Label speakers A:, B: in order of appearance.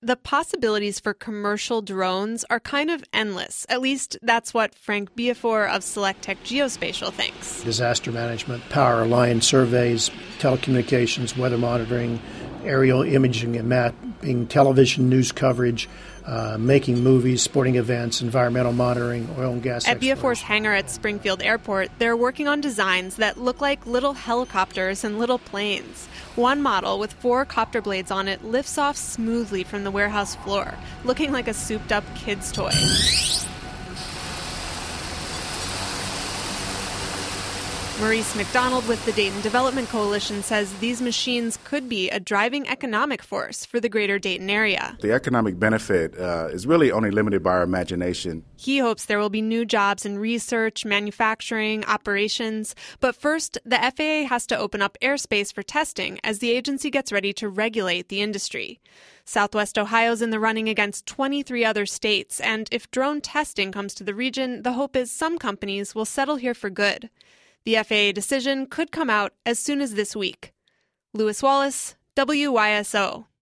A: the possibilities for commercial drones are kind of endless. At least that's what Frank Biafor of Selectech Geospatial thinks.
B: Disaster management, power line surveys, telecommunications, weather monitoring, aerial imaging and mapping, television news coverage, making movies, sporting events, environmental monitoring, oil and gas
A: At Biafor's hangar at Springfield Airport, they're working on designs that look like little helicopters and little planes. One model with 4 copter blades on it lifts off smoothly from the warehouse floor, looking like a souped-up kid's toy. Maurice McDonald with the Dayton Development Coalition says these machines could be a driving economic force for the greater Dayton area.
C: The economic benefit is really only limited by our imagination.
A: He hopes there will be new jobs in research, manufacturing, operations. But first, the FAA has to open up airspace for testing as the agency gets ready to regulate the industry. Southwest Ohio's in the running against 23 other states, and if drone testing comes to the region, the hope is some companies will settle here for good. The FAA decision could come out as soon as this week. Lewis Wallace, WYSO.